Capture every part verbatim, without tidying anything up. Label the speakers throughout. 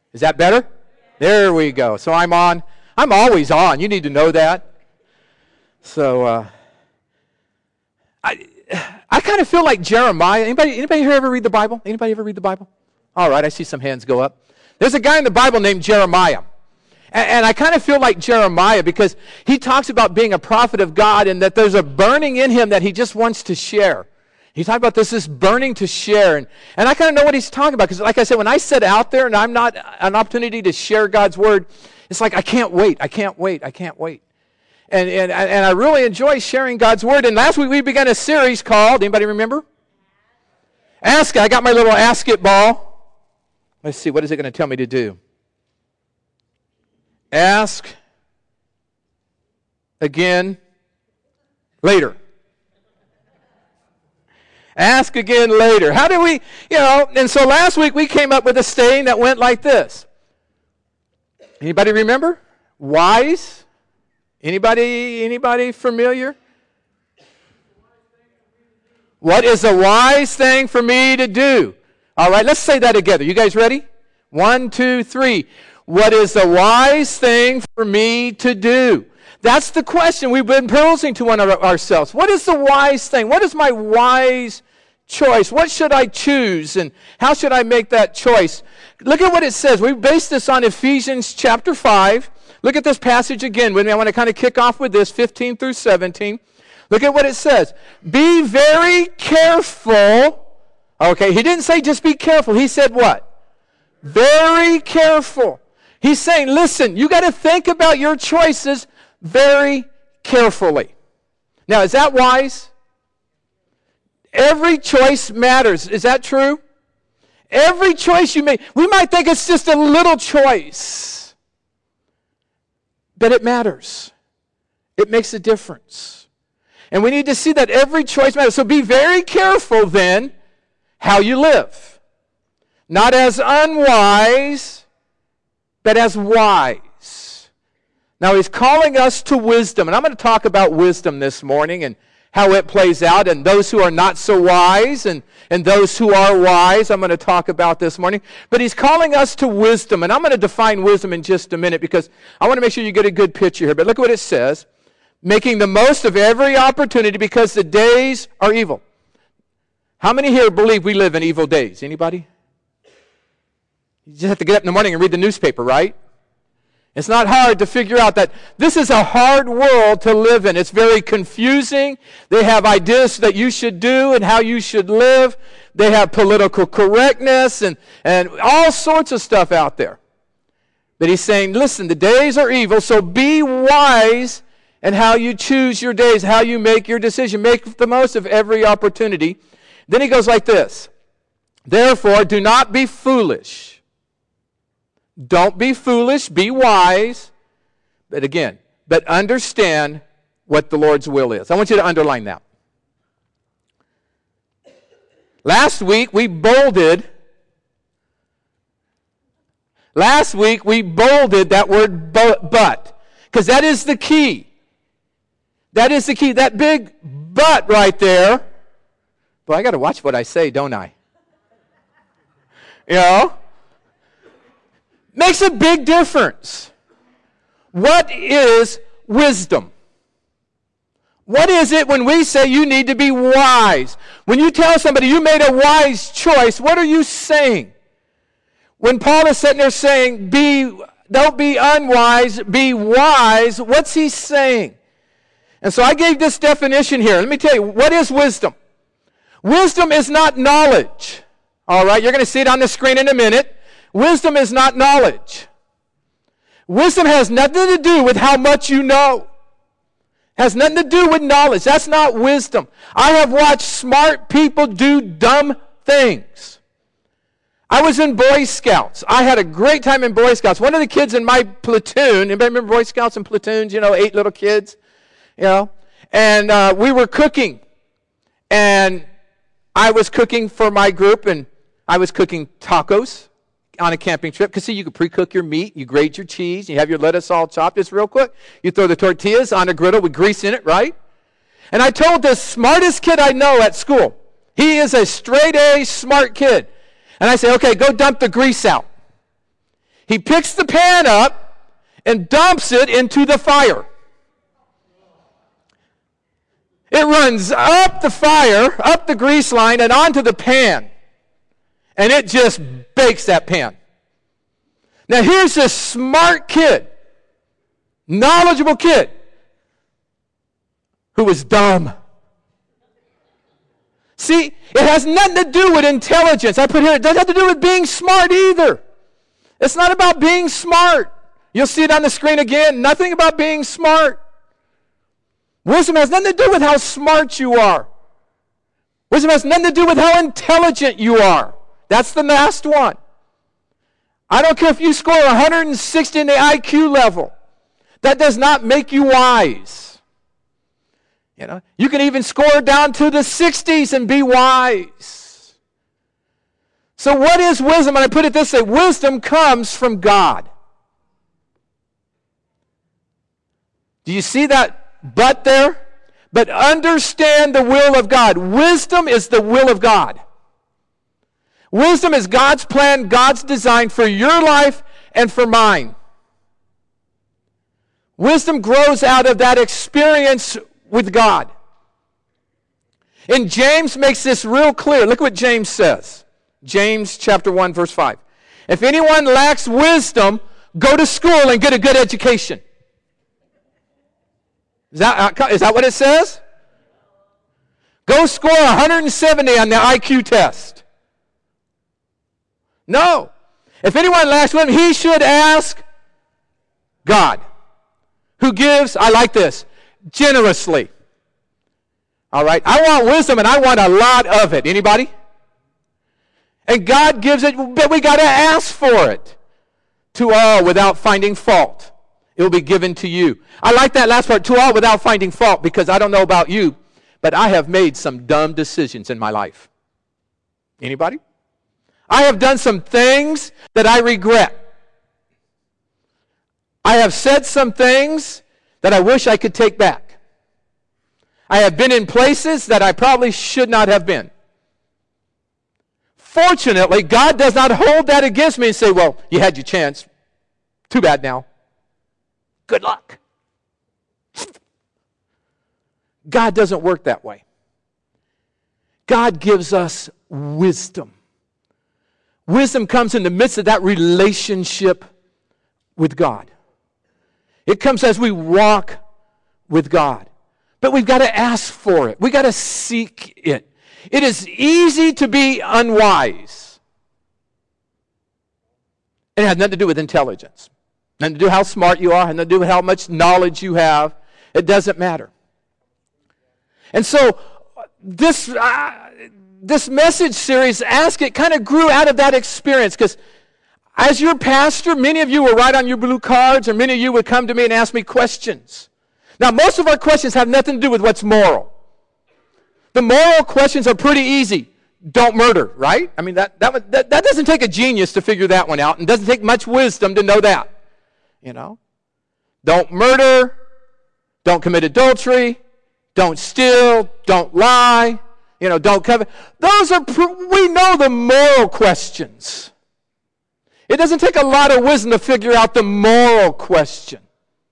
Speaker 1: Is that better? There we go. So I'm on. I'm always on. You need to know that. So uh, I I kind of feel like Jeremiah. Anybody anybody here ever read the Bible? Anybody ever read the Bible? All right, I see some hands go up. There's a guy in the Bible named Jeremiah. And, and I kind of feel like Jeremiah because he talks about being a prophet of God and that there's a burning in him that he just wants to share. He talked about this, this burning to share. And, and I kind of know what he's talking about because, like I said, when I sit out there and I'm not an opportunity to share God's word, it's like I can't wait, I can't wait, I can't wait. And, and, and I really enjoy sharing God's word. And last week we began a series called, anybody remember? Ask It. I got my little Ask It ball. Let's see, what is it going to tell me to do? Ask again later. Ask again later. How do we, you know, and so last week we came up with a saying that went like this. Anybody remember? Wise? Anybody, anybody familiar? What is a wise thing for me to do? All right, let's say that together. You guys ready? One, two, three. What is the wise thing for me to do? That's the question we've been posing to one of ourselves. What is the wise thing? What is my wise choice? What should I choose? And how should I make that choice? Look at what it says. We based this on Ephesians chapter five. Look at this passage again with me. I want to kind of kick off with this, fifteen through seventeen. Look at what it says. Be very careful. Okay, he didn't say just be careful. He said what? Very careful. He's saying, listen, you got to think about your choices very carefully. Now, is that wise? Every choice matters. Is that true? Every choice you make, we might think it's just a little choice, but it matters. It makes a difference. And we need to see that every choice matters. So be very careful then how you live. Not as unwise, but as wise. Now he's calling us to wisdom. And I'm going to talk about wisdom this morning and how it plays out. And those who are not so wise and, and those who are wise, I'm going to talk about this morning. But he's calling us to wisdom. And I'm going to define wisdom in just a minute because I want to make sure you get a good picture here. But look at what it says. Making the most of every opportunity because the days are evil. How many here believe we live in evil days? Anybody? You just have to get up in the morning and read the newspaper, right? It's not hard to figure out that this is a hard world to live in. It's very confusing. They have ideas that you should do and how you should live. They have political correctness and, and all sorts of stuff out there. But he's saying, listen, the days are evil, so be wise in how you choose your days, how you make your decision. Make the most of every opportunity. Then he goes like this. Therefore, do not be foolish. Don't be foolish, be wise. But again, but understand what the Lord's will is. I want you to underline that. Last week we bolded, last week we bolded that word but, because that is the key. That is the key. That big but right there. Well, I got to watch what I say, don't I? You know? Makes a big difference. What is wisdom? What is it when we say you need to be wise? When you tell somebody you made a wise choice, what are you saying? When Paul is sitting there saying, be, don't be unwise, be wise, what's he saying? And so I gave this definition here. Let me tell you, what is wisdom? Wisdom is not knowledge. All right, you're going to see it on the screen in a minute. Wisdom is not knowledge. Wisdom has nothing to do with how much you know. Has nothing to do with knowledge. That's not wisdom. I have watched smart people do dumb things. I was in Boy Scouts. I had a great time in Boy Scouts. One of the kids in my platoon, anybody remember Boy Scouts and platoons? You know, eight little kids, you know. And uh, we were cooking. And I was cooking for my group, and I was cooking tacos on a camping trip. Because, see, you can pre-cook your meat, you grate your cheese, you have your lettuce all chopped just real quick. You throw the tortillas on a griddle with grease in it, right? And I told the smartest kid I know at school, he is a straight-A smart kid. And I say, okay, go dump the grease out. He picks the pan up and dumps it into the fire. It runs up the fire, up the grease line, and onto the pan. And it just bakes that pan. Now here's this smart kid, knowledgeable kid, who was dumb. See, it has nothing to do with intelligence. I put here, it doesn't have to do with being smart either. It's not about being smart. You'll see it on the screen again. Nothing about being smart. Wisdom has nothing to do with how smart you are. Wisdom has nothing to do with how intelligent you are. That's the last one. I don't care if you score one hundred sixty in the I Q level. That does not make you wise. You know, you can even score down to the sixties and be wise. So what is wisdom? And I put it this way, wisdom comes from God. Do you see that but there? But understand the will of God. Wisdom is the will of God. Wisdom is God's plan, God's design for your life and for mine. Wisdom grows out of that experience with God. And James makes this real clear. Look what James says. James chapter one, verse five. If anyone lacks wisdom, go to school and get a good education. Is that, is that what it says? Go score one hundred seventy on the I Q test. No. If anyone lacks wisdom, he should ask God, who gives, I like this, generously. All right? I want wisdom and I want a lot of it. Anybody? And God gives it, but we got to ask for it. To all without finding fault. It will be given to you. I like that last part, to all without finding fault, because I don't know about you, but I have made some dumb decisions in my life. Anybody? I have done some things that I regret. I have said some things that I wish I could take back. I have been in places that I probably should not have been. Fortunately, God does not hold that against me and say, well, you had your chance. Too bad now. Good luck. God doesn't work that way. God gives us wisdom. Wisdom comes in the midst of that relationship with God. It comes as we walk with God. But we've got to ask for it. We've got to seek it. It is easy to be unwise. It has nothing to do with intelligence. Nothing to do with how smart you are. Nothing to do with how much knowledge you have. It doesn't matter. And so this, uh, this message series, Ask It, kind of grew out of that experience. Because as your pastor, many of you will write on your blue cards, or many of you would come to me and ask me questions. Now, most of our questions have nothing to do with what's moral. The moral questions are pretty easy. Don't murder, right? I mean, that, that, that, that doesn't take a genius to figure that one out, and doesn't take much wisdom to know that. You know? Don't murder. Don't commit adultery. Don't steal. Don't lie. You know, don't covet. Those are, we know the moral questions. It doesn't take a lot of wisdom to figure out the moral question.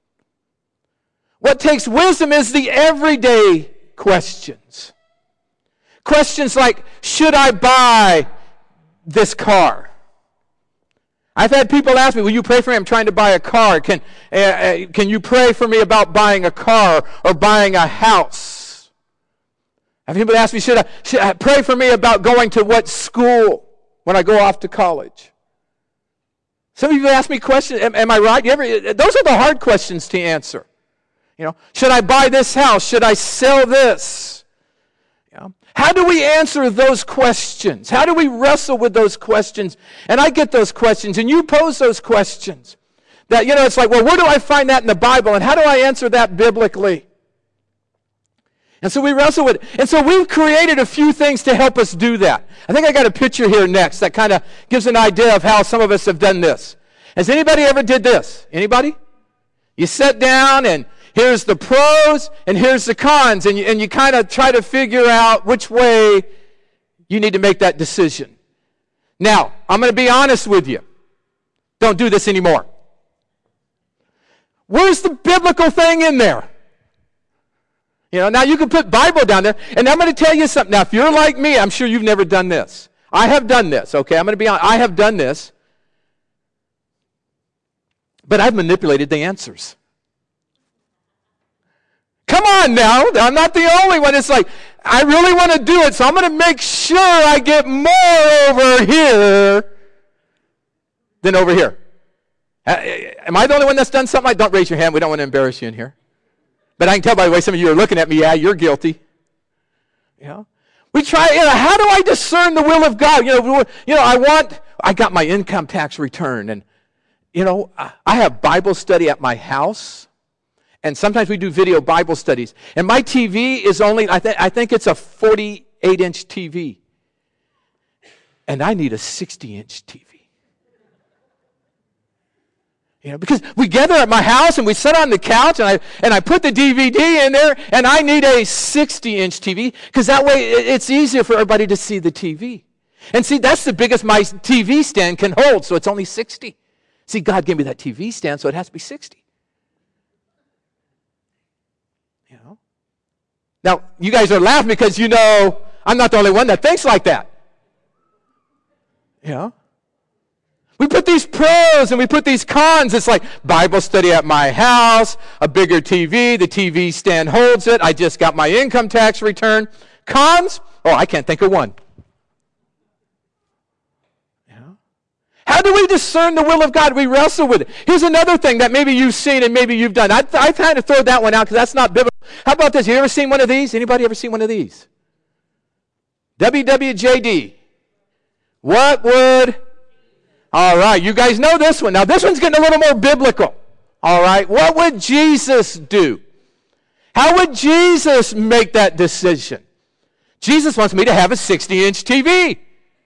Speaker 1: What takes wisdom is the everyday questions. Questions like, should I buy this car? I've had people ask me, will you pray for me? I'm trying to buy a car. Can, uh, uh, can you pray for me about buying a car or buying a house? I've had people ask me, should I, should I pray for me about going to what school when I go off to college? Some of you ask me questions, am, am I right? You ever, those are the hard questions to answer. You know, should I buy this house? Should I sell this? You know, how do we answer those questions? How do we wrestle with those questions? And I get those questions, and you pose those questions. That, you know, it's like, well, where do I find that in the Bible? And how do I answer that biblically? And so we wrestle with it. And so we've created a few things to help us do that. I think I got a picture here next that kind of gives an idea of how some of us have done this. Has anybody ever did this? Anybody? You sit down and here's the pros and here's the cons, and you, and you kind of try to figure out which way you need to make that decision. Now, I'm going to be honest with you. Don't do this anymore. Where's the biblical thing in there? You know, now you can put Bible down there, and I'm going to tell you something. Now, if you're like me, I'm sure you've never done this. I have done this, okay? I'm going to be honest. I have done this. But I've manipulated the answers. Come on now. I'm not the only one. It's like, I really want to do it, so I'm going to make sure I get more over here than over here. Am I the only one that's done something like that? Don't raise your hand. We don't want to embarrass you in here. But I can tell by the way some of you are looking at me, yeah, you're guilty. You know? We try, you know, how do I discern the will of God? You know, you know, I want, I got my income tax return, and, you know, I have Bible study at my house, and sometimes we do video Bible studies. And my T V is only, I, th- I think it's a forty-eight inch T V. And I need a sixty inch T V. You know, because we gather at my house and we sit on the couch and I and I put the D V D in there and I need a sixty inch T V because that way it's easier for everybody to see the T V. And see, that's the biggest my T V stand can hold, so it's only sixty. See, God gave me that T V stand, so it has to be sixty. You know? Now, you guys are laughing because you know I'm not the only one that thinks like that. You know? We put these pros and we put these cons. It's like Bible study at my house, a bigger T V, the T V stand holds it, I just got my income tax return. Cons? Oh, I can't think of one. Yeah. How do we discern the will of God? We wrestle with it. Here's another thing that maybe you've seen and maybe you've done. I, I kind of throw that one out because that's not biblical. How about this? You ever seen one of these? Anybody ever seen one of these? W W J D. What would... All right, you guys know this one. Now, this one's getting a little more biblical. All right, what would Jesus do? How would Jesus make that decision? Jesus wants me to have a sixty inch T V.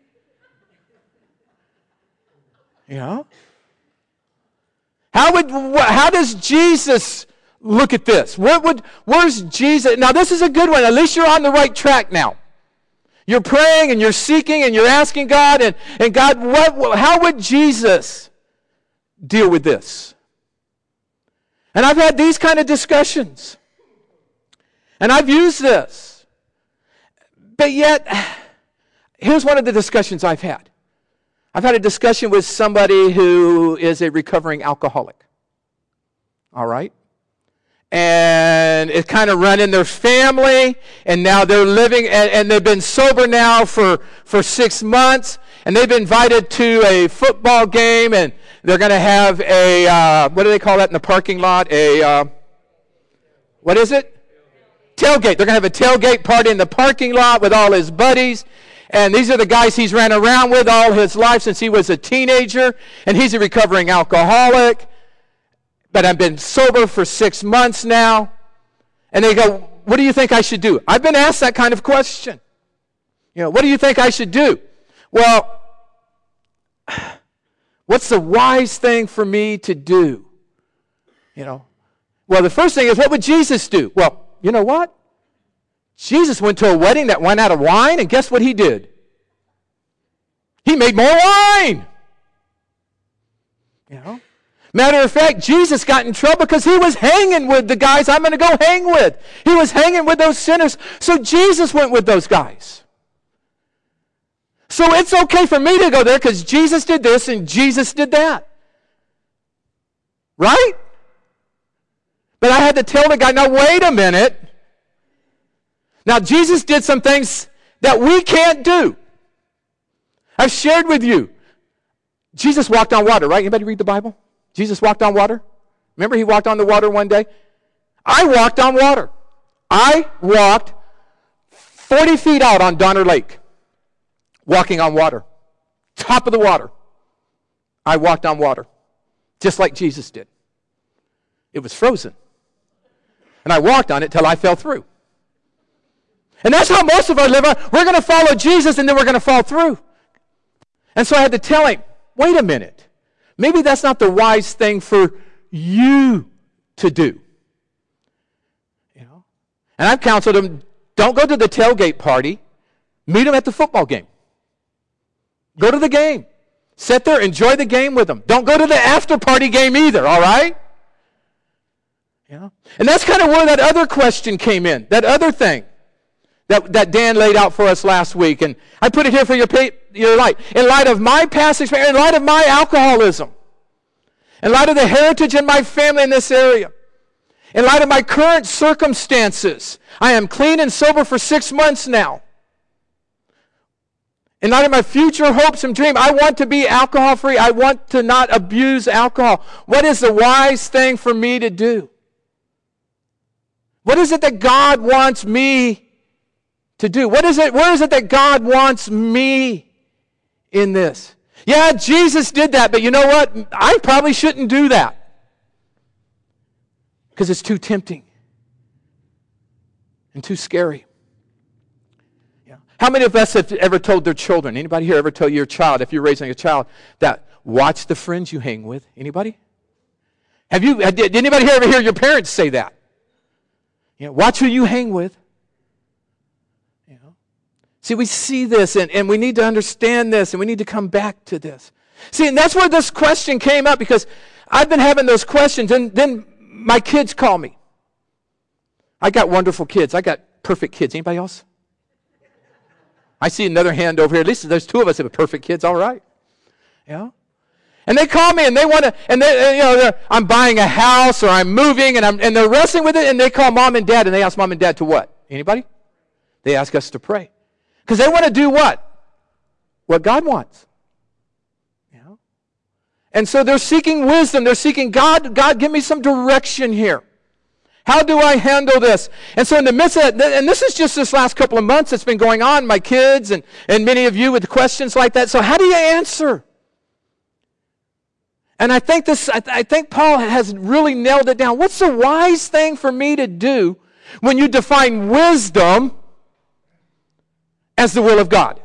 Speaker 1: You know? How would, how does Jesus look at this? What would, where's Jesus? Now, this is a good one. At least you're on the right track now. You're praying and you're seeking and you're asking God, and, and God, what, how would Jesus deal with this? And I've had these kind of discussions. And I've used this. But yet, here's one of the discussions I've had. I've had a discussion with somebody who is a recovering alcoholic. All right? And it kind of run in their family, and now they're living, and, and they've been sober now for, for six months, and they've been invited to a football game, and they're going to have a, uh, what do they call that in the parking lot? A, uh, what is it? Tailgate. They're going to have a tailgate party in the parking lot with all his buddies, and these are the guys he's ran around with all his life since he was a teenager, and he's a recovering alcoholic. But I've been sober for six months now. And they go, what do you think I should do? I've been asked that kind of question. You know, what do you think I should do? Well, what's the wise thing for me to do? You know, well, the first thing is, what would Jesus do? Well, you know what? Jesus went to a wedding that went out of wine, and guess what he did? He made more wine. You know? Matter of fact, Jesus got in trouble because he was hanging with the guys I'm going to go hang with. He was hanging with those sinners. So Jesus went with those guys. So it's okay for me to go there because Jesus did this and Jesus did that. Right? But I had to tell the guy, now wait a minute. Now Jesus did some things that we can't do. I've shared with you. Jesus walked on water, right? Anybody read the Bible? Jesus walked on water? Remember he walked on the water one day? I walked on water. I walked forty feet out on Donner Lake, walking on water. Top of the water. I walked on water, just like Jesus did. It was frozen. And I walked on it till I fell through. And that's how most of us live. We're going to follow Jesus and then we're going to fall through. And so I had to tell him, wait a minute. Maybe that's not the wise thing for you to do. You know? And I've counseled him, don't go to the tailgate party. Meet him at the football game. Go to the game. Sit there, enjoy the game with them. Don't go to the after party game either, all right? Yeah. And that's kind of where that other question came in, that other thing that, that Dan laid out for us last week. And I put it here for your, your light. In light of my past experience, in light of my alcoholism, in light of the heritage in my family in this area, in light of my current circumstances, I am clean and sober for six months now. In light of my future hopes and dreams, I want to be alcohol-free. I want to not abuse alcohol. What is the wise thing for me to do? What is it that God wants me to do? What is it? Where is it that God wants me in this? Yeah, Jesus did that, but you know what? I probably shouldn't do that because it's too tempting and too scary. Yeah. How many of us have ever told their children? Anybody here ever told your child, if you're raising a child, that watch the friends you hang with? Anybody? Have you? Did anybody here ever hear your parents say that? You know, watch who you hang with. You know. See, we see this, and, and we need to understand this, and we need to come back to this. See, and that's where this question came up, because I've been having those questions, and then my kids call me. I got wonderful kids. I got perfect kids. Anybody else? I see another hand over here. At least there's two of us that have perfect kids. All right. Yeah. And they call me and they want to, and they, you know, I'm buying a house or I'm moving and I'm, and they're wrestling with it, and they call mom and dad and they ask mom and dad to what? Anybody? They ask us to pray. Because they want to do what? What God wants. You know? And so they're seeking wisdom. They're seeking, God, God, give me some direction here. How do I handle this? And so in the midst of that, and this is just this last couple of months that's been going on, my kids and, and many of you with questions like that. So how do you answer? And I think this, I, th- I think Paul has really nailed it down. What's the wise thing for me to do when you define wisdom as the will of God?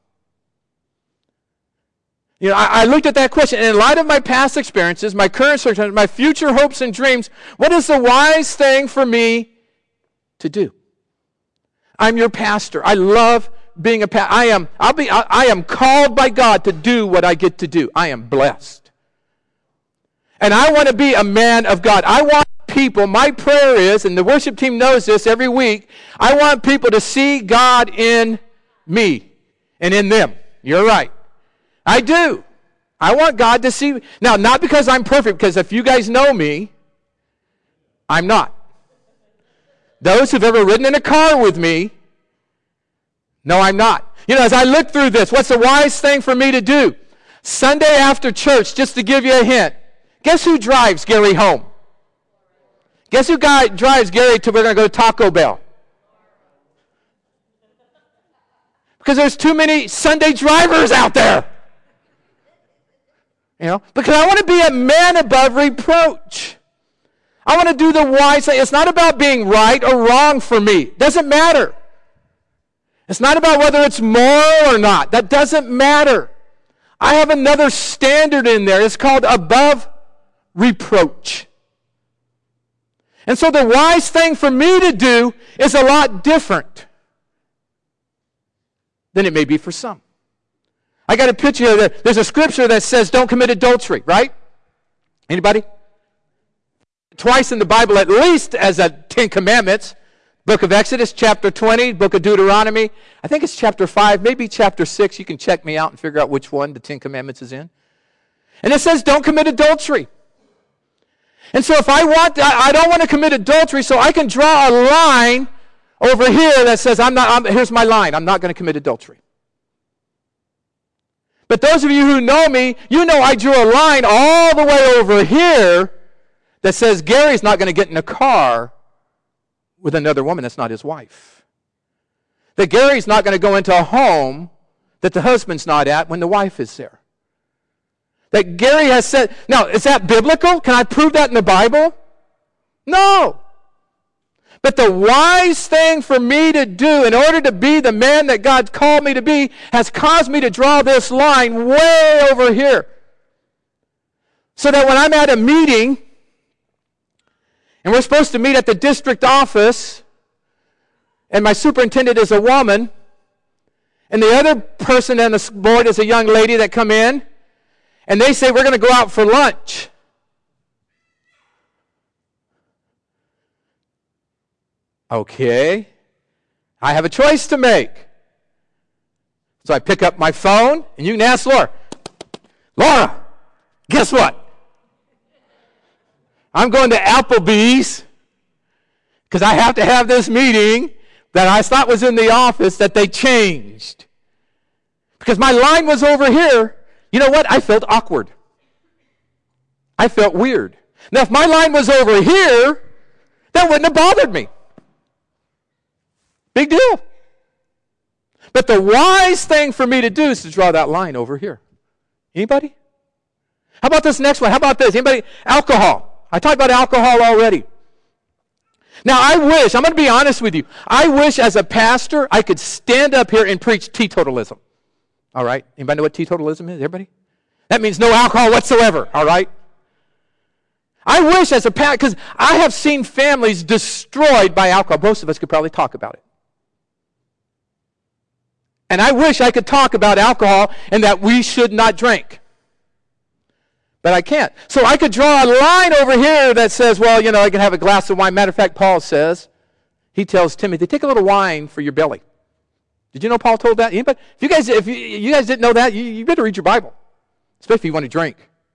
Speaker 1: You know, I, I looked at that question, and in light of my past experiences, my current circumstances, my future hopes and dreams, what is the wise thing for me to do? I'm your pastor. I love being a pastor. I am, I'll be, I, I am called by God to do what I get to do. I am blessed. And I want to be a man of God. I want people, my prayer is, and the worship team knows this every week, I want people to see God in me and in them. You're right. I do. I want God to see me. Now, not because I'm perfect, because if you guys know me, I'm not. Those who've ever ridden in a car with me, no, I'm not. You know, as I look through this, what's the wise thing for me to do? Sunday after church, just to give you a hint, guess who drives Gary home? Guess who guy drives Gary to we're going to go to Taco Bell? Because there's too many Sunday drivers out there. You know, because I want to be a man above reproach. I want to do the wise thing. It's not about being right or wrong for me. It doesn't matter. It's not about whether it's moral or not. That doesn't matter. I have another standard in there. It's called above reproach. And so the wise thing for me to do is a lot different than it may be for some. I got a picture here. There's a scripture that says don't commit adultery, right? Anybody? Twice in the Bible, at least as a Ten Commandments. Book of Exodus, chapter twenty, book of Deuteronomy. I think it's chapter five, maybe chapter six. You can check me out and figure out which one the Ten Commandments is in. And it says don't commit adultery. And so if I want, I don't want to commit adultery, so I can draw a line over here that says, I'm not, I'm, here's my line, I'm not going to commit adultery. But those of you who know me, you know I drew a line all the way over here that says Gary's not going to get in a car with another woman that's not his wife. That Gary's not going to go into a home that the husband's not at when the wife is there. That Gary has said, now, is that biblical? Can I prove that in the Bible? No. But the wise thing for me to do in order to be the man that God called me to be has caused me to draw this line way over here. So that when I'm at a meeting, and we're supposed to meet at the district office, and my superintendent is a woman, and the other person on the board is a young lady that come in, and they say, we're going to go out for lunch. Okay. I have a choice to make. So I pick up my phone, and you can ask Laura. Laura, guess what? I'm going to Applebee's because I have to have this meeting that I thought was in the office that they changed. Because my line was over here. You know what? I felt awkward. I felt weird. Now, if my line was over here, that wouldn't have bothered me. Big deal. But the wise thing for me to do is to draw that line over here. Anybody? How about this next one? How about this? Anybody? Alcohol. I talked about alcohol already. Now, I wish, I'm going to be honest with you, I wish as a pastor I could stand up here and preach teetotalism. All right? Anybody know what teetotalism is? Everybody? That means no alcohol whatsoever. All right? I wish as a pastor, because I have seen families destroyed by alcohol. Most of us could probably talk about it. And I wish I could talk about alcohol and that we should not drink. But I can't. So I could draw a line over here that says, well, you know, I can have a glass of wine. Matter of fact, Paul says, he tells Timothy, take a little wine for your belly. Did you know Paul told that? Anybody? If you guys, if you, you guys didn't know that, you, you better read your Bible, especially if you want to drink.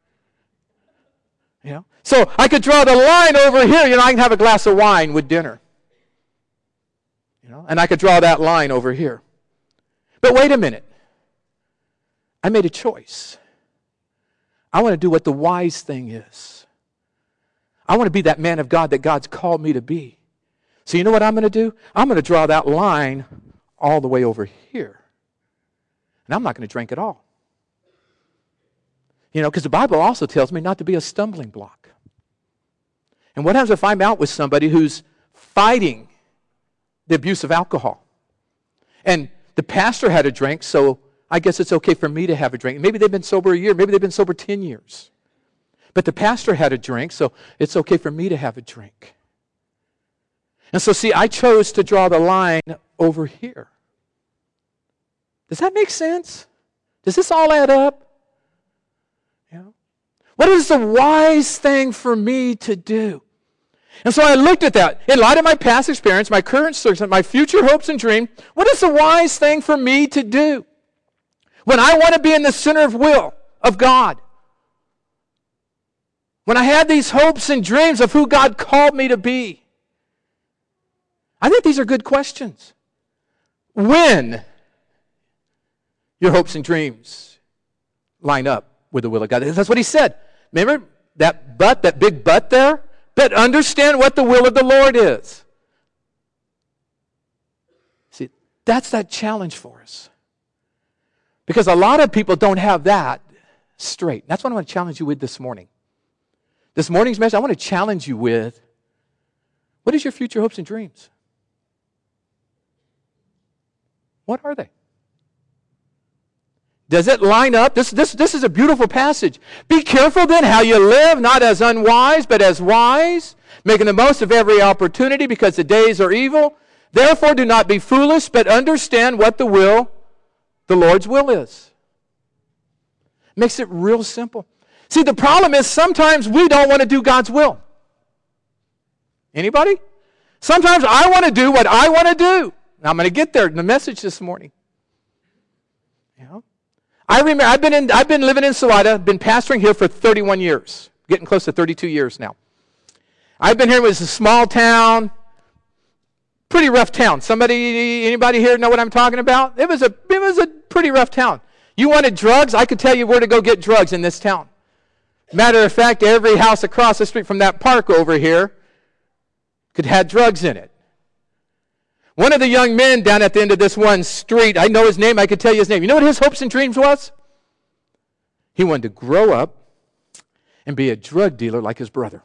Speaker 1: You know? So I could draw the line over here. You know, I can have a glass of wine with dinner. You know, and I could draw that line over here. But wait a minute. I made a choice. I want to do what the wise thing is. I want to be that man of God that God's called me to be. So you know what I'm going to do? I'm going to draw that line all the way over here. And I'm not going to drink at all. You know, because the Bible also tells me not to be a stumbling block. And what happens if I'm out with somebody who's fighting the abuse of alcohol? And the pastor had a drink, so I guess it's okay for me to have a drink. Maybe they've been sober a year. Maybe they've been sober ten years. But the pastor had a drink, so it's okay for me to have a drink. And so, see, I chose to draw the line over here. Does that make sense? Does this all add up? You know? What is the wise thing for me to do? And so I looked at that. In light of my past experience, my current circumstance, my future hopes and dreams, what is the wise thing for me to do? When I want to be in the center of will of God. When I have these hopes and dreams of who God called me to be. I think these are good questions. When your hopes and dreams line up with the will of God. That's what he said. Remember that but, that big but there? But understand what the will of the Lord is. See, that's that challenge for us. Because a lot of people don't have that straight. That's what I want to challenge you with this morning. This morning's message, I want to challenge you with, what is your future hopes and dreams? What are they? Does it line up? This, this, this is a beautiful passage. Be careful then how you live, not as unwise, but as wise, making the most of every opportunity because the days are evil. Therefore, do not be foolish, but understand what the will, the Lord's will is. Makes it real simple. See, the problem is sometimes we don't want to do God's will. Anybody? Sometimes I want to do what I want to do. Now, I'm going to get there in the message this morning. You know? I remember, I've been in, I've been living in Salida, been pastoring here for thirty-one years, getting close to thirty-two years now. I've been here, it was a small town, pretty rough town. Somebody, anybody here know what I'm talking about? It was a, it was a pretty rough town. You wanted drugs? I could tell you where to go get drugs in this town. Matter of fact, every house across the street from that park over here could have drugs in it. One of the young men down at the end of this one street, I know his name, I could tell you his name. You know what his hopes and dreams was? He wanted to grow up and be a drug dealer like his brother.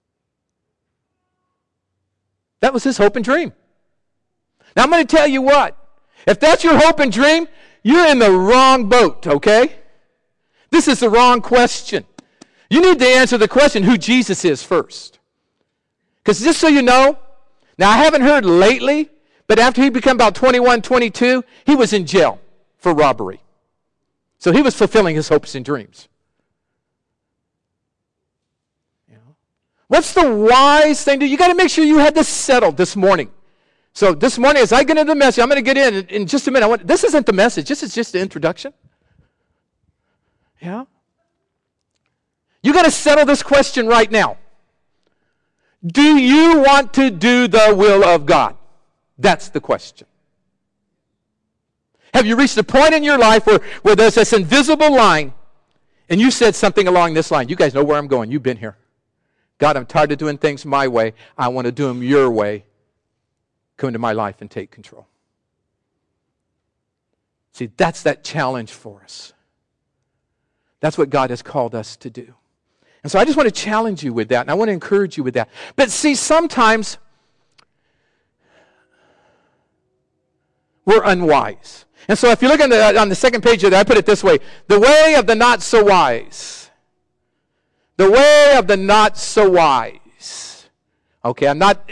Speaker 1: That was his hope and dream. Now I'm going to tell you what. If that's your hope and dream, you're in the wrong boat, okay? This is the wrong question. You need to answer the question who Jesus is first. Because just so you know, now I haven't heard lately, but after he became about twenty-one, twenty-two, he was in jail for robbery. So he was fulfilling his hopes and dreams. What's the wise thing to do? You got to make sure you had this settled this morning. So this morning, as I get into the message, I'm going to get in in just a minute. I want, this isn't the message. This is just the introduction. Yeah? You got to settle this question right now. Do you want to do the will of God? That's the question. Have you reached a point in your life where, where there's this invisible line and you said something along this line? You guys know where I'm going. You've been here. God, I'm tired of doing things my way. I want to do them your way. Come into my life and take control. See, that's that challenge for us. That's what God has called us to do. And so I just want to challenge you with that, and I want to encourage you with that. But see, sometimes we're unwise. And so if you look on the, on the second page of that, I put it this way: the way of the not so wise. The way of the not so wise. Okay, I'm not...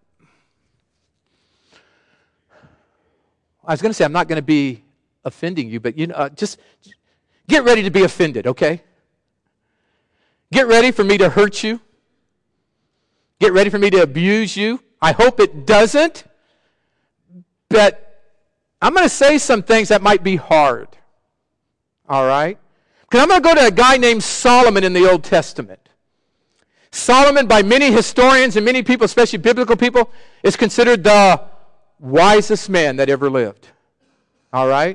Speaker 1: I was going to say I'm not going to be offending you, but you know, uh, just get ready to be offended, okay? Get ready for me to hurt you. Get ready for me to abuse you. I hope it doesn't. But I'm going to say some things that might be hard. All right? Because I'm going to go to a guy named Solomon in the Old Testament. Solomon, by many historians and many people, especially biblical people, is considered the wisest man that ever lived. All right?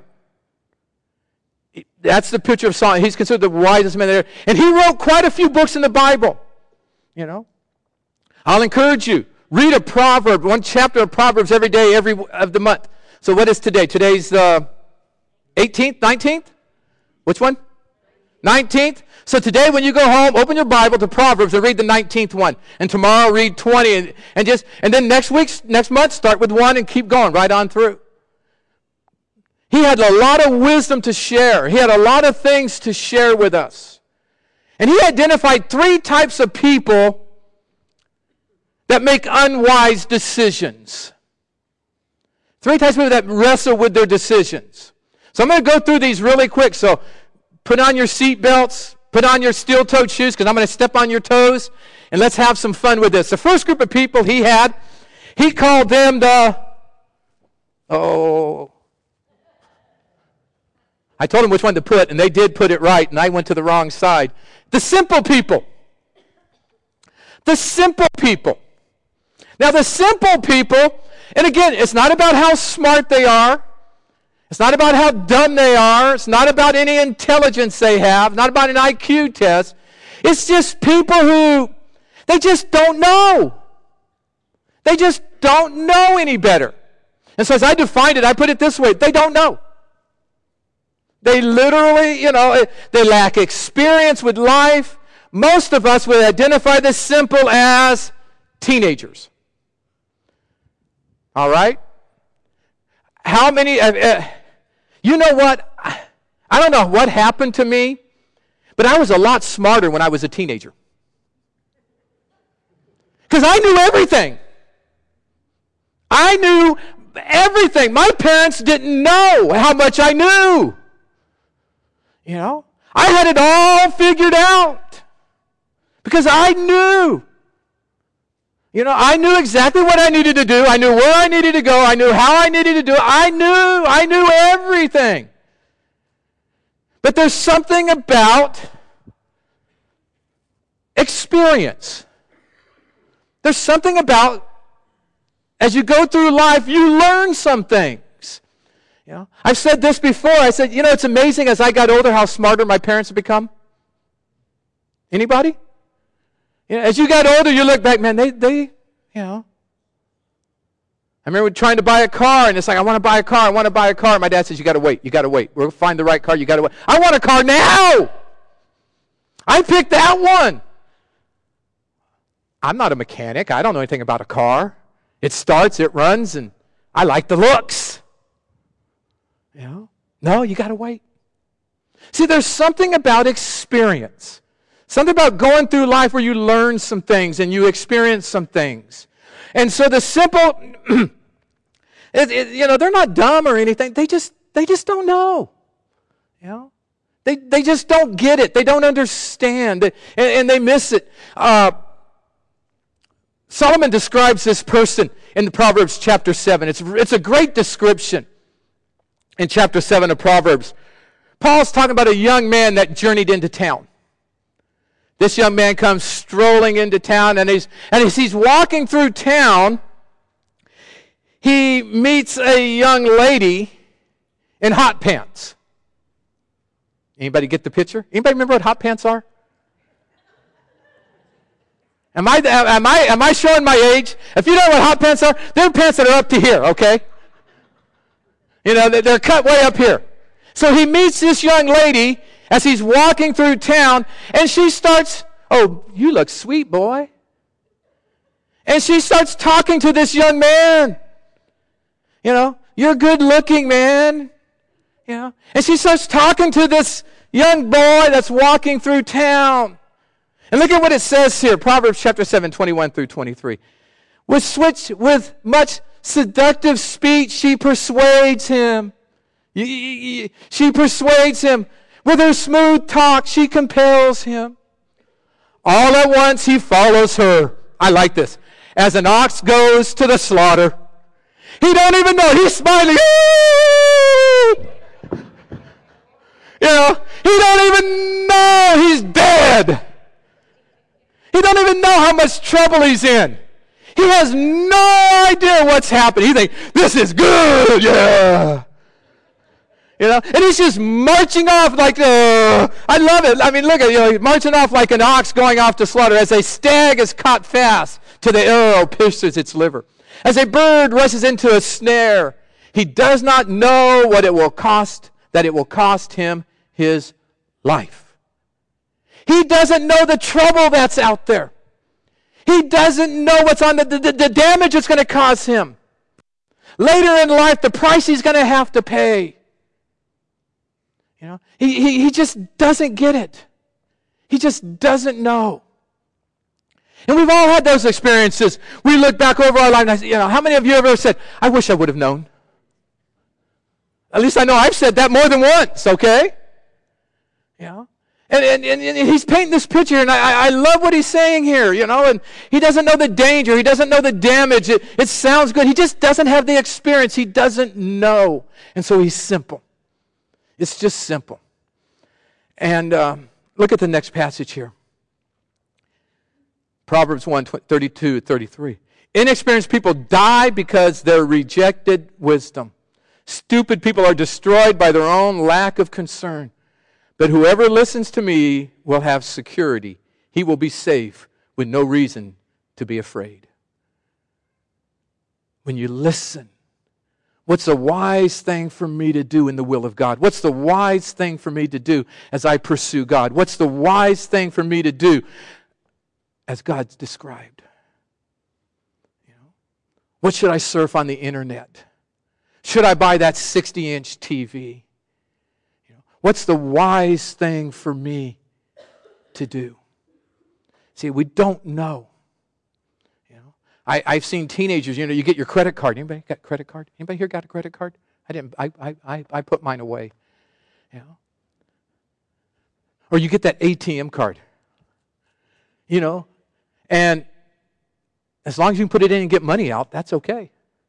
Speaker 1: That's the picture of Solomon. He's considered the wisest man there. And he wrote quite a few books in the Bible. You know. I'll encourage you. Read a proverb, one chapter of Proverbs every day, every of the month. So what is today? Today's the eighteenth, nineteenth? Which one? nineteenth. So today when you go home, open your Bible to Proverbs and read the nineteenth one. And tomorrow read twenty. And, and just and then next week's next month start with one and keep going right on through. He had a lot of wisdom to share. He had a lot of things to share with us. And he identified three types of people that make unwise decisions. Three types of people that wrestle with their decisions. So I'm going to go through these really quick. So put on your seat belts, put on your steel-toed shoes, because I'm going to step on your toes, and let's have some fun with this. The first group of people he had, he called them the, oh, I told them which one to put, and they did put it right, and I went to the wrong side. The simple people. The simple people. Now, the simple people, and again, it's not about how smart they are. It's not about how dumb they are. It's not about any intelligence they have. Not about an I Q test. It's just people who, they just don't know. They just don't know any better. And so as I defined it, I put it this way: they don't know. They literally, you know, they lack experience with life. Most of us would identify this simple as teenagers. All right? How many, uh, uh, you know what? I don't know what happened to me, but I was a lot smarter when I was a teenager. Because I knew everything. I knew everything. My parents didn't know how much I knew. You know, I had it all figured out because I knew. You know, I knew exactly what I needed to do. I knew where I needed to go. I knew how I needed to do it. I knew, I knew everything. But there's something about experience. There's something about, as you go through life, you learn some things. You know, I've said this before. I said, you know, it's amazing as I got older how smarter my parents have become. Anybody? You know, as you got older, you look back, man, they, they, you know. I remember trying to buy a car, and it's like, I want to buy a car, I want to buy a car. My dad says, you got to wait, you got to wait. We'll find the right car, you got to wait. I want a car now! I picked that one. I'm not a mechanic. I don't know anything about a car. It starts, it runs, and I like the looks. You know? No, you got to wait. See, there's something about experience. Something about going through life where you learn some things and you experience some things. And so the simple, it, it, you know, they're not dumb or anything. They just, they just don't know. You know? They, they just don't get it. They don't understand. And, and they miss it. Uh, Solomon describes this person in Proverbs chapter seven. It's, it's a great description in chapter seven of Proverbs. Paul's talking about a young man that journeyed into town. This young man comes strolling into town, and he's and as he's walking through town, he meets a young lady in hot pants. Anybody get the picture? Anybody remember what hot pants are? Am I, am I, am I showing my age? If you don't know what hot pants are, they're pants that are up to here, okay? You know, they're cut way up here. So he meets this young lady as he's walking through town, and she starts, oh, you look sweet, boy. And she starts talking to this young man. You know, you're good looking, man. You know, and she starts talking to this young boy that's walking through town. And look at what it says here, Proverbs chapter seven, twenty-one through twenty-three. With switch, with much seductive speech, she persuades him. She persuades him. With her smooth talk, she compels him. All at once, he follows her. I like this. As an ox goes to the slaughter. He don't even know. He's smiling. You know, he don't even know he's dead. He don't even know how much trouble he's in. He has no idea what's happening. He thinks, this is good, yeah. You know, and he's just marching off like, uh, I love it. I mean, look at, you know, he's marching off like an ox going off to slaughter as a stag is caught fast to the arrow pierces its liver. As a bird rushes into a snare, he does not know what it will cost, that it will cost him his life. He doesn't know the trouble that's out there. He doesn't know what's on the, the, the damage it's going to cause him. Later in life, the price he's going to have to pay. You know, he, he, he just doesn't get it. He just doesn't know. And we've all had those experiences. We look back over our life and I say, you know, how many of you ever said, I wish I would have known? At least I know I've said that more than once, okay? You know? And, and, and, and he's painting this picture, and I, I love what he's saying here, you know, and he doesn't know the danger. He doesn't know the damage. It, it sounds good. He just doesn't have the experience. He doesn't know. And so he's simple. It's just simple. And um, look at the next passage here. Proverbs one, thirty-two, thirty-three. Inexperienced people die because they're rejected wisdom. Stupid people are destroyed by their own lack of concern. But whoever listens to me will have security. He will be safe with no reason to be afraid. When you listen, what's the wise thing for me to do in the will of God? What's the wise thing for me to do as I pursue God? What's the wise thing for me to do as God's described? You know, what should I surf on the internet? Should I buy that sixty-inch T V? What's the wise thing for me to do? See, we don't know. You know, I, I've seen teenagers, you know, you get your credit card. Anybody got a credit card? Anybody here got a credit card? I didn't, I, I, I, I put mine away. You know? Or you get that A T M card. You know, and as long as you can put it in and get money out, that's okay.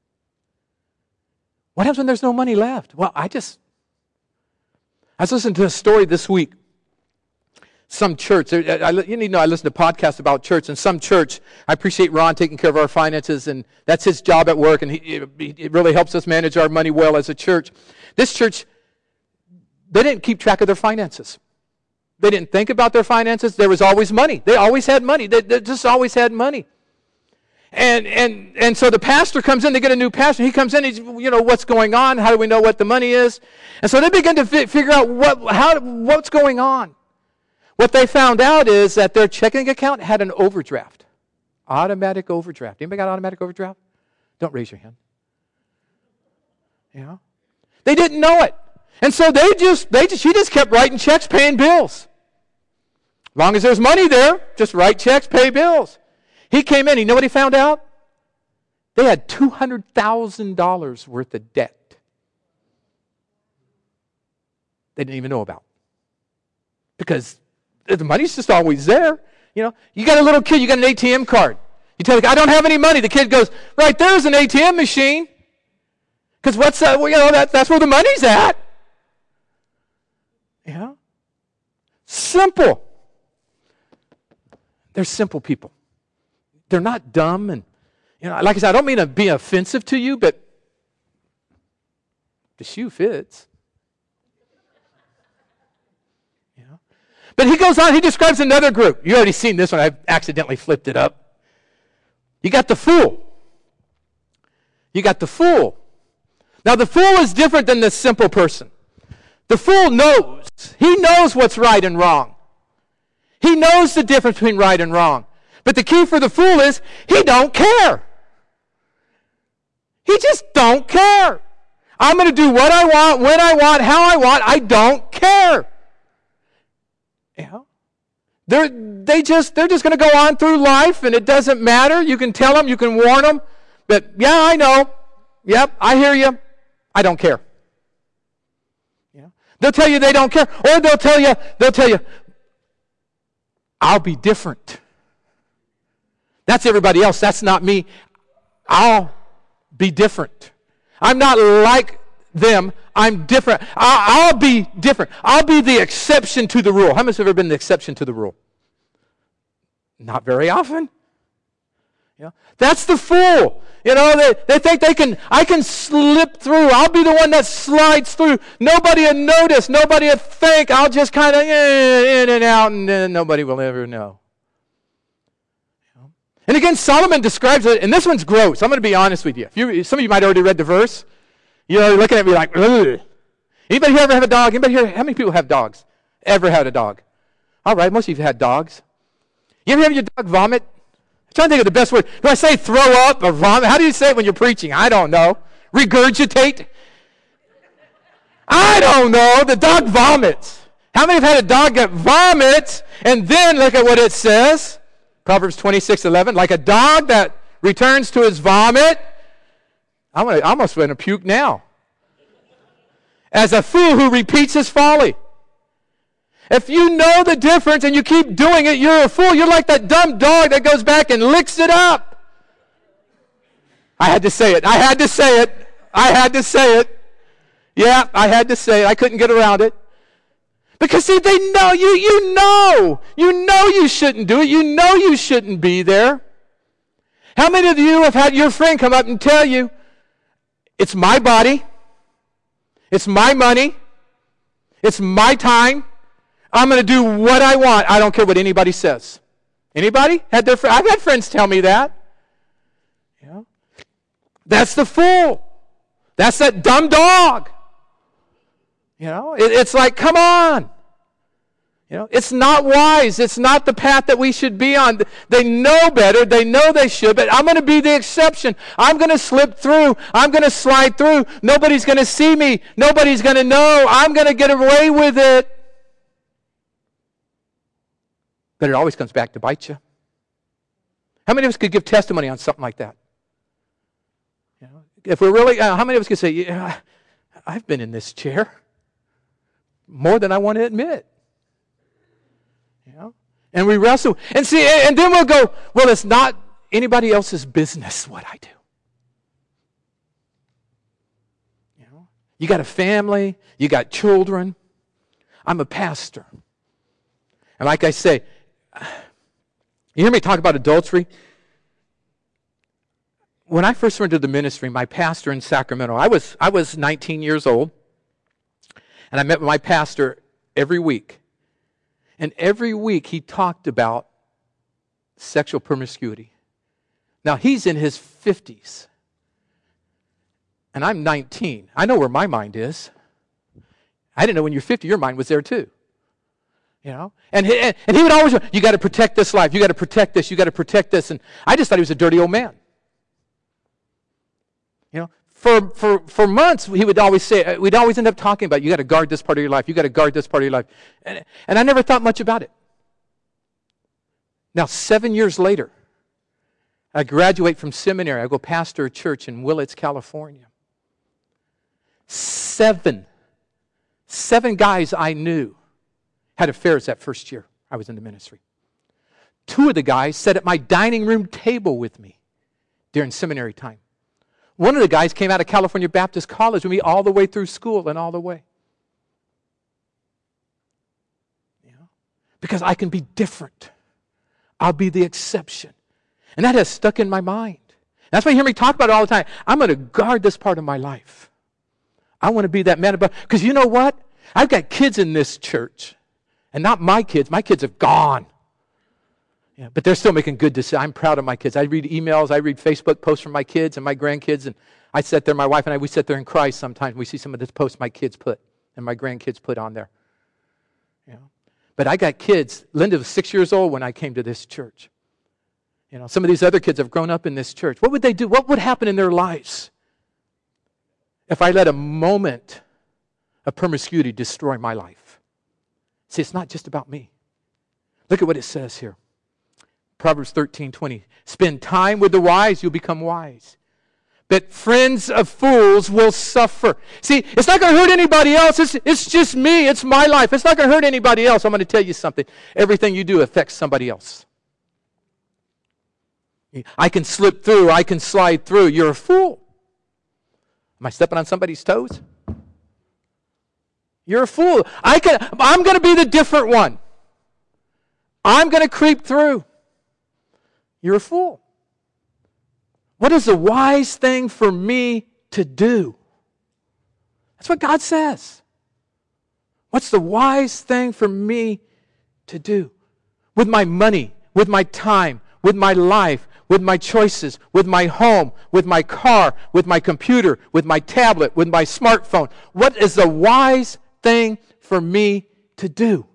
Speaker 1: What happens when there's no money left? Well, I just... I was listening to a story this week. Some church, I, I, you need to know I listen to podcasts about church, and some church, I appreciate Ron taking care of our finances, and that's his job at work, and he, it really helps us manage our money well as a church. This church, they didn't keep track of their finances. They didn't think about their finances. There was always money. They always had money. They, they just always had money. And and and so the pastor comes in, they get a new pastor. He comes in, he's, you know, what's going on? How do we know what the money is? And so they begin to fi- figure out what how what's going on. What they found out is that their checking account had an overdraft. Automatic overdraft. Anybody got automatic overdraft? Don't raise your hand. You know? They didn't know it. And so they just, they just, she just kept writing checks, paying bills. As long as there's money there, just write checks, pay bills. He came in, you know what he found out? They had two hundred thousand dollars worth of debt. They didn't even know about. Because the money's just always there. You know, you got a little kid, you got an A T M card. You tell the kid, I don't have any money. The kid goes, right there's an A T M machine. Because what's that? Well, you know, that, that's where the money's at. You know? Simple. They're simple people. They're not dumb. And, you know, like I said, I don't mean to be offensive to you, but the shoe fits. You know? But he goes on, he describes another group. You already seen this one. I've accidentally flipped it up. You got the fool. You got the fool. Now, the fool is different than the simple person. The fool knows. He knows what's right and wrong. He knows the difference between right and wrong. But the key for the fool is he don't care. He just don't care. I'm going to do what I want, when I want, how I want. I don't care. You know? They're, they just, they're just going to go on through life, and it doesn't matter. You can tell them, you can warn them. But, yeah, I know. Yep, I hear you. I don't care. You know? They'll tell you they don't care. Or they'll tell you, they'll tell you, I'll be different. That's everybody else. That's not me. I'll be different. I'm not like them. I'm different. I'll, I'll be different. I'll be the exception to the rule. How many have ever been the exception to the rule? Not very often. You know, that's the fool. You know, they, they think they can, I can slip through. I'll be the one that slides through. Nobody will notice. Nobody will think. I'll just kind of in and out, and then nobody will ever know. You know? And again, Solomon describes it, and this one's gross. I'm going to be honest with you. If you. Some of you might have already read the verse. You know, you're looking at me like, ugh. Anybody here ever have a dog? Anybody here, how many people have dogs? Ever had a dog? All right, most of you have had dogs. You ever have your dog vomit? I'm trying to think of the best word. Do I say throw up or vomit? How do you say it when you're preaching? I don't know. Regurgitate? I don't know. The dog vomits. How many have had a dog that vomits? And then look at what it says. Proverbs twenty-six eleven. Like a dog that returns to his vomit. I'm gonna, I almost want to puke now. As a fool who repeats his folly. If you know the difference and you keep doing it, you're a fool. You're like that dumb dog that goes back and licks it up. I had to say it. I had to say it. I had to say it. Yeah, I had to say it. I couldn't get around it. Because see, they know you. You know. You know you shouldn't do it. You know you shouldn't be there. How many of you have had your friend come up and tell you, it's my body. It's my money. It's my time. I'm going to do what I want. I don't care what anybody says. Anybody had their? Fr- I've had friends tell me that. You know, that's the fool. That's that dumb dog. You know, it, it's like, come on. You know, it's not wise. It's not the path that we should be on. They know better. They know they should, but I'm going to be the exception. I'm going to slip through. I'm going to slide through. Nobody's going to see me. Nobody's going to know. I'm going to get away with it. But it always comes back to bite you. How many of us could give testimony on something like that? You know, if we're really, uh, how many of us could say, yeah, I've been in this chair more than I want to admit? You know, and we wrestle, and see, and then we'll go, well, it's not anybody else's business what I do. You know, you got a family, you got children. I'm a pastor, and like I say, you hear me talk about adultery? When I first went to the ministry, my pastor in Sacramento, I was I was nineteen years old, and I met with my pastor every week. And every week he talked about sexual promiscuity. Now he's in his fifties, and I'm nineteen. I know where my mind is. I didn't know when you're fifty, your mind was there too. You know, and he, and he would always, you got to protect this life. You got to protect this. You got to protect this. And I just thought he was a dirty old man. You know, for for for months he would always say, we'd always end up talking about, you got to guard this part of your life. You got to guard this part of your life. And, and I never thought much about it. Now, seven years later, I graduate from seminary. I go pastor a church in Willits, California. Seven, seven guys I knew had affairs that first year I was in the ministry. Two of the guys sat at my dining room table with me during seminary time. One of the guys came out of California Baptist College with me all the way through school and all the way. You know, because I can be different. I'll be the exception. And that has stuck in my mind. That's why you hear me talk about it all the time. I'm going to guard this part of my life. I want to be that man above. Because you know what? I've got kids in this church. And not my kids. My kids have gone. Yeah, but they're still making good decisions. I'm proud of my kids. I read emails. I read Facebook posts from my kids and my grandkids. And I sit there, my wife and I, we sit there and cry sometimes. We see some of the posts my kids put and my grandkids put on there. You know? But I got kids. Linda was six years old when I came to this church. You know, some of these other kids have grown up in this church. What would they do? What would happen in their lives if I let a moment of promiscuity destroy my life? See, it's not just about me. Look at what it says here. Proverbs thirteen twenty. Spend time with the wise, you'll become wise. But friends of fools will suffer. See, it's not going to hurt anybody else. It's, it's just me. It's my life. It's not going to hurt anybody else. I'm going to tell you something. Everything you do affects somebody else. I can slip through. I can slide through. You're a fool. Am I stepping on somebody's toes? You're a fool. I can, I'm going to be the different one. I'm going to creep through. You're a fool. What is the wise thing for me to do? That's what God says. What's the wise thing for me to do? With my money, with my time, with my life, with my choices, with my home, with my car, with my computer, with my tablet, with my smartphone. What is the wise thing for me to do?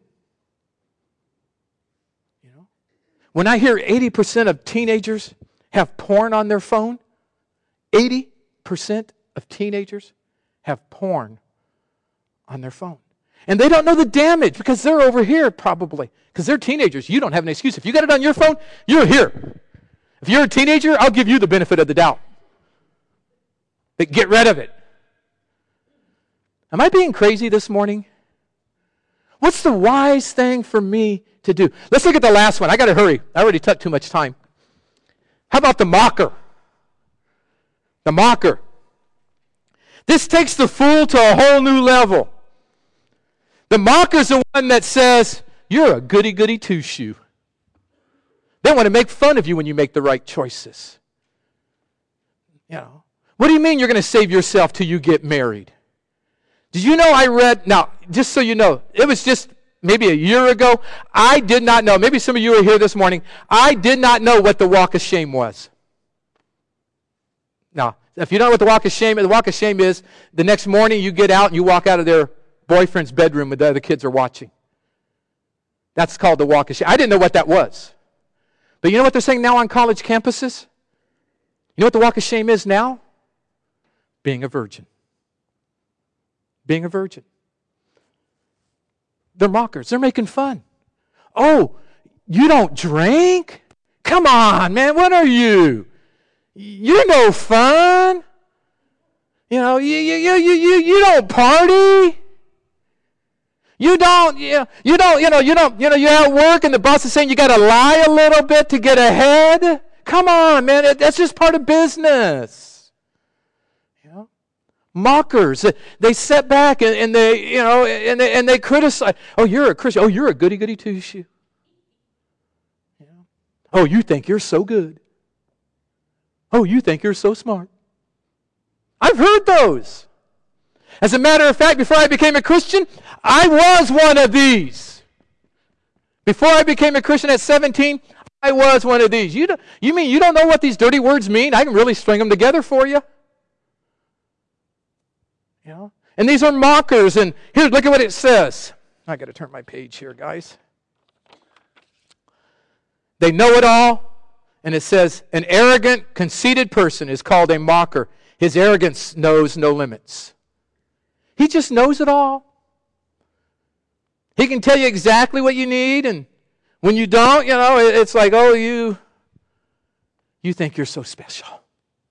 Speaker 1: You know, when I hear eighty percent of teenagers have porn on their phone, eighty percent of teenagers have porn on their phone. And they don't know the damage because they're over here probably. Because they're teenagers. You don't have an excuse. If you got it on your phone, you're here. If you're a teenager, I'll give you the benefit of the doubt. But get rid of it. Am I being crazy this morning? What's the wise thing for me to do? Let's look at the last one. I got to hurry. I already took too much time. How about the mocker? The mocker. This takes the fool to a whole new level. The mocker's the one that says, you're a goody-goody two-shoe. They want to make fun of you when you make the right choices. You know, what do you mean you're going to save yourself till you get married? Did you know I read, now, just so you know, it was just maybe a year ago, I did not know, maybe some of you are here this morning, I did not know what the walk of shame was. Now, if you don't know what the walk of shame is, the walk of shame is the next morning you get out and you walk out of their boyfriend's bedroom when the other kids are watching. That's called the walk of shame. I didn't know what that was. But you know what they're saying now on college campuses? You know what the walk of shame is now? Being a virgin. Being a virgin. They're mockers. They're making fun. Oh, you don't drink? Come on, man. What are you? You're no fun. You know, you you you you you don't party. You don't, you, you don't, you know, you don't, you know, you're at work and the boss is saying you got to lie a little bit to get ahead. Come on, man, that's just part of business. You know, mockers, they sit back and, and they, you know, and they, and they criticize. Oh, you're a Christian. Oh, you're a goody goody two shoe. You know? Oh, you think you're so good. Oh, you think you're so smart. I've heard those. As a matter of fact, before I became a Christian, I was one of these. Before I became a Christian at seventeen, I was one of these. You, don't, you mean you don't know what these dirty words mean? I can really string them together for you. You know? And these are mockers. And here, look at what it says. I got to turn my page here, guys. They know it all. And it says, an arrogant, conceited person is called a mocker. His arrogance knows no limits. He just knows it all. He can tell you exactly what you need, and when you don't, you know, it's like, oh, you, you think you're so special.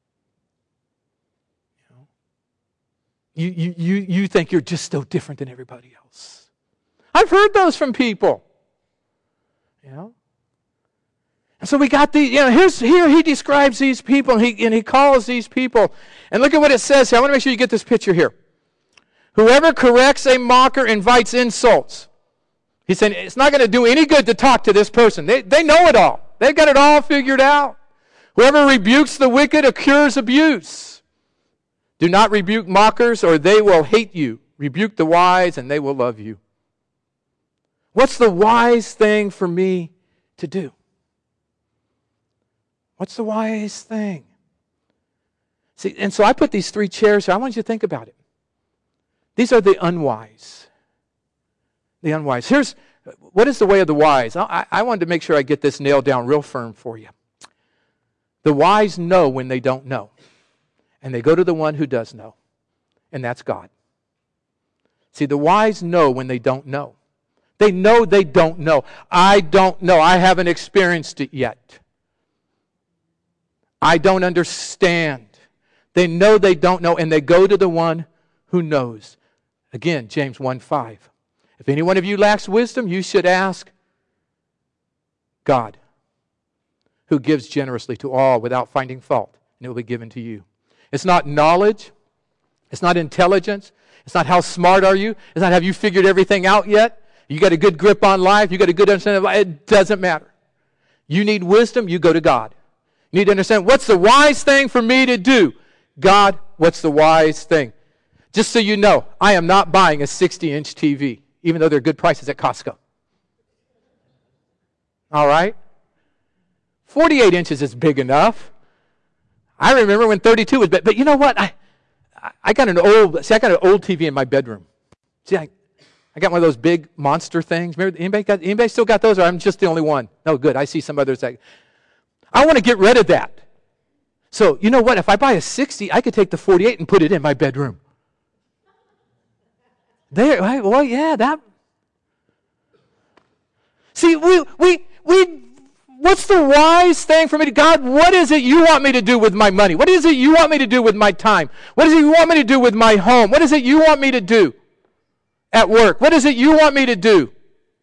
Speaker 1: You know? You, you, you, you think you're just so different than everybody else. I've heard those from people. You know? And so we got the, you know, here's, here he describes these people, and he, and he calls these people. And look at what it says here. I want to make sure you get this picture here. Whoever corrects a mocker invites insults. He's saying it's not going to do any good to talk to this person. They, they know it all. They've got it all figured out. Whoever rebukes the wicked occurs abuse. Do not rebuke mockers, or they will hate you. Rebuke the wise, and they will love you. What's the wise thing for me to do? What's the wise thing? See, and so I put these three chairs here. I want you to think about it. These are the unwise. The unwise. Here's, what is the way of the wise? I, I wanted to make sure I get this nailed down real firm for you. The wise know when they don't know. And they go to the one who does know. And that's God. See, the wise know when they don't know. They know they don't know. I don't know. I haven't experienced it yet. I don't understand. They know they don't know, and they go to the one who knows. Again, James one five. If any one of you lacks wisdom, you should ask God, who gives generously to all without finding fault, and it will be given to you. It's not knowledge. It's not intelligence. It's not how smart are you. It's not have you figured everything out yet. You got a good grip on life. You got a good understanding of life. It doesn't matter. You need wisdom, you go to God. You need to understand, what's the wise thing for me to do? God, what's the wise thing? Just so you know, I am not buying a sixty-inch T V, even though they're good prices at Costco. All right? forty-eight inches is big enough. I remember when thirty-two was big. But you know what? I I got an old, see, I got an old T V in my bedroom. See, I, I got one of those big monster things. Remember, anybody, got, anybody still got those, or I'm just the only one? No, good. I see some others that... I want to get rid of that. So, you know what? If I buy a sixty, I could take the forty-eight and put it in my bedroom. There, well, yeah, that... See, we, we, we, what's the wise thing for me to... God, what is it you want me to do with my money? What is it you want me to do with my time? What is it you want me to do with my home? What is it you want me to do at work? What is it you want me to do?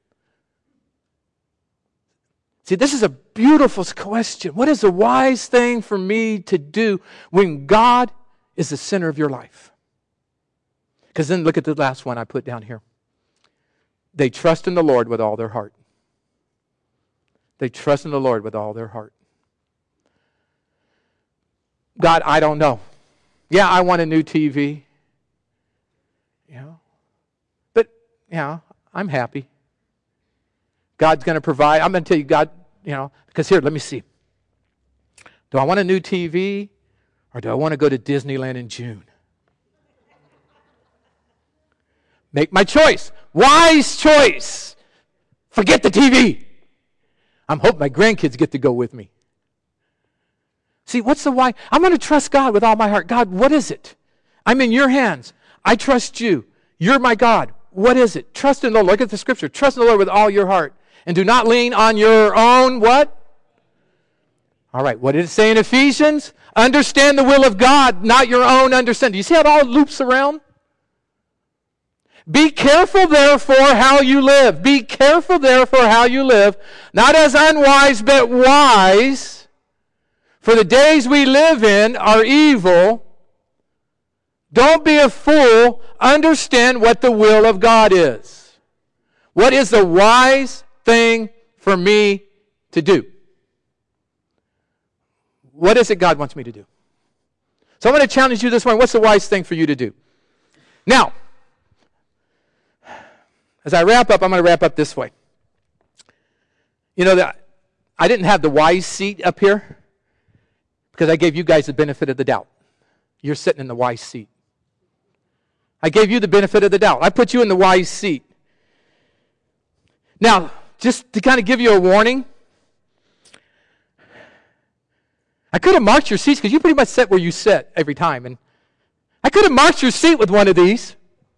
Speaker 1: See, this is a beautiful question. What is the wise thing for me to do when God is the center of your life? Because then look at the last one I put down here. They trust in the Lord with all their heart. They trust in the Lord with all their heart. God, I don't know. Yeah, I want a new T V. You know, but, yeah, I'm happy. God's going to provide. I'm going to tell you, God, you know, because here, let me see. Do I want a new T V, or do I want to go to Disneyland in June? Make my choice. Wise choice. Forget the T V. I'm hoping my grandkids get to go with me. See, what's the why? I'm going to trust God with all my heart. God, what is it? I'm in your hands. I trust you. You're my God. What is it? Trust in the Lord. Look at the scripture. Trust in the Lord with all your heart. And do not lean on your own what? All right, what did it say in Ephesians? Understand the will of God, not your own understanding. Do you see how it all loops around? Be careful, therefore, how you live. Be careful, therefore, how you live, not as unwise, but wise. For the days we live in are evil. Don't be a fool. Understand what the will of God is. What is the wise thing for me to do? What is it God wants me to do? So I'm going to challenge you this morning. What's the wise thing for you to do? Now, as I wrap up, I'm going to wrap up this way. You know, that I didn't have the wise seat up here because I gave you guys the benefit of the doubt. You're sitting in the wise seat. I gave you the benefit of the doubt. I put you in the wise seat. Now, just to kind of give you a warning, I could have marked your seats because you pretty much sit where you sit every time. And I could have marked your seat with one of these.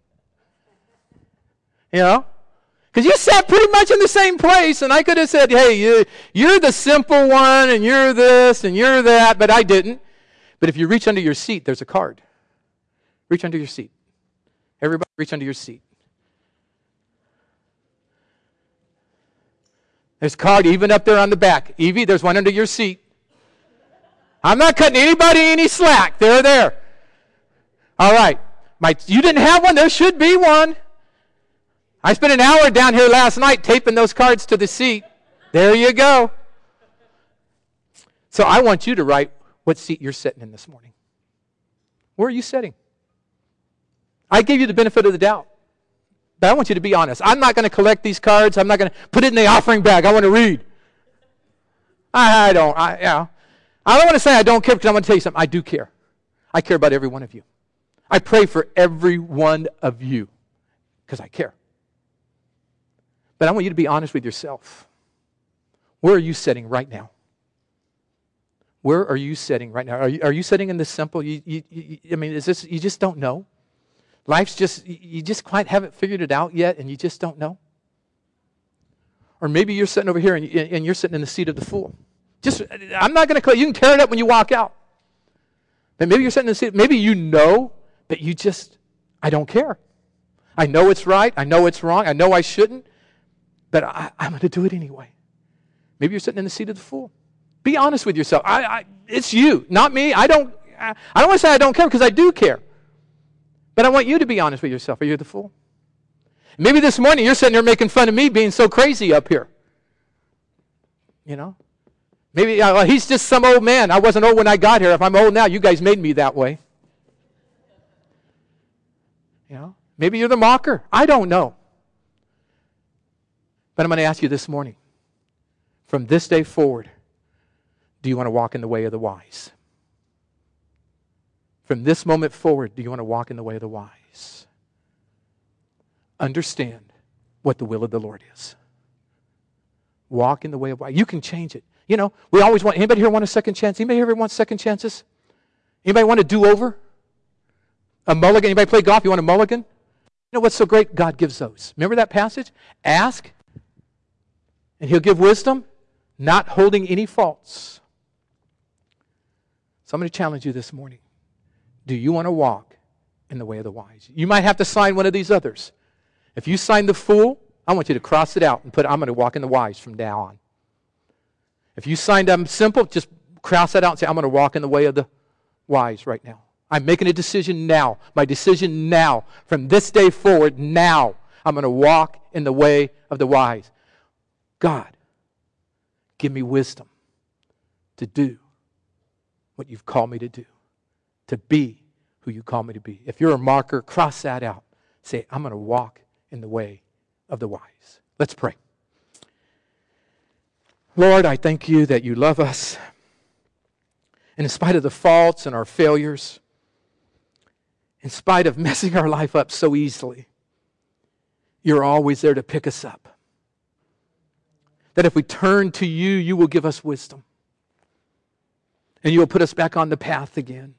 Speaker 1: You know? Because you sat pretty much in the same place, and I could have said, hey, you, you're the simple one, and you're this, and you're that, but I didn't. But if you reach under your seat, there's a card. Reach under your seat. Everybody reach under your seat. There's a card even up there on the back. Evie, there's one under your seat. I'm not cutting anybody any slack. They're there. All right. My, you didn't have one? There should be one. I spent an hour down here last night taping those cards to the seat. There you go. So I want you to write what seat you're sitting in this morning. Where are you sitting? I gave you the benefit of the doubt. But I want you to be honest. I'm not going to collect these cards. I'm not going to put it in the offering bag. I want to read. I, I don't. I, yeah. I don't want to say I don't care, because I want to tell you something. I do care. I care about every one of you. I pray for every one of you because I care. But I want you to be honest with yourself. Where are you sitting right now? Where are you sitting right now? Are you, are you sitting in this simple? You, you, you, I mean, is this, you just don't know? Life's just, you just quite haven't figured it out yet, and you just don't know? Or maybe you're sitting over here and, and you're sitting in the seat of the fool. Just, I'm not going to, you can tear it up when you walk out. But maybe you're sitting in the seat, maybe you know, but you just, I don't care. I know it's right, I know it's wrong, I know I shouldn't, but I, I'm going to do it anyway. Maybe you're sitting in the seat of the fool. Be honest with yourself. I, I, it's you, not me. I don't, I, I don't want to say I don't care, because I do care. But I want you to be honest with yourself. Are you the fool? Maybe this morning you're sitting there making fun of me being so crazy up here. You know? Maybe uh, well, he's just some old man. I wasn't old when I got here. If I'm old now, you guys made me that way. You know? Maybe you're the mocker. I don't know. But I'm going to ask you this morning, from this day forward, do you want to walk in the way of the wise? From this moment forward, do you want to walk in the way of the wise? Understand what the will of the Lord is. Walk in the way of wise. You can change it. You know, we always want, anybody here want a second chance? Anybody here want second chances? Anybody want a do-over? A mulligan? Anybody play golf? You want a mulligan? You know what's so great? God gives those. Remember that passage? Ask, and He'll give wisdom, not holding any faults. So I'm going to challenge you this morning. Do you want to walk in the way of the wise? You might have to sign one of these others. If you sign the fool, I want you to cross it out and put, I'm going to walk in the wise from now on. If you signed them simple, just cross that out and say, I'm going to walk in the way of the wise right now. I'm making a decision now. My decision now. From this day forward, now, I'm going to walk in the way of the wise. God, give me wisdom to do what you've called me to do, to be who you call me to be. If you're a marker, cross that out. Say, I'm going to walk in the way of the wise. Let's pray. Lord, I thank you that you love us. And in spite of the faults and our failures, in spite of messing our life up so easily, you're always there to pick us up. That if we turn to you, you will give us wisdom. And you will put us back on the path again.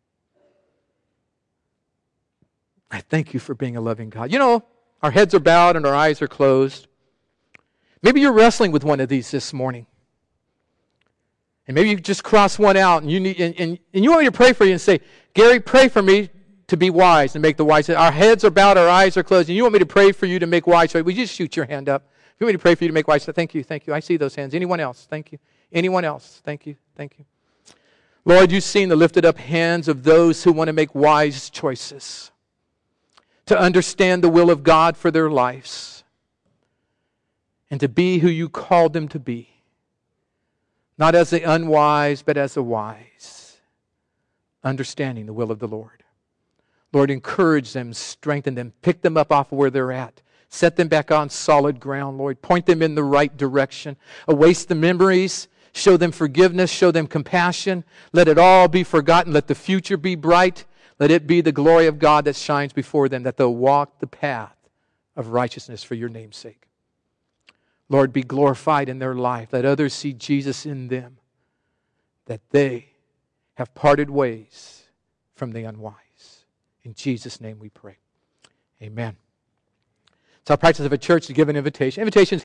Speaker 1: I thank you for being a loving God. You know, our heads are bowed and our eyes are closed. Maybe you're wrestling with one of these this morning. And maybe you just cross one out and you need and, and, and you want me to pray for you and say, Gary, pray for me to be wise and make the wise. Our heads are bowed, our eyes are closed, and you want me to pray for you to make wise. So would you just shoot your hand up? If you want me to pray for you to make wise, so thank you, thank you. I see those hands. Anyone else? Thank you. Anyone else? Thank you, thank you. Lord, you've seen the lifted up hands of those who want to make wise choices, to understand the will of God for their lives, and to be who you called them to be. Not as the unwise, but as the wise, understanding the will of the Lord. Lord, encourage them, strengthen them, pick them up off of where they're at. Set them back on solid ground, Lord. Point them in the right direction. Erase the memories. Show them forgiveness. Show them compassion. Let it all be forgotten. Let the future be bright. Let it be the glory of God that shines before them, that they'll walk the path of righteousness for your name's sake. Lord, be glorified in their life. Let others see Jesus in them, that they have parted ways from the unwise. In Jesus' name we pray. Amen. It's our practice of a church to give an invitation. Invitations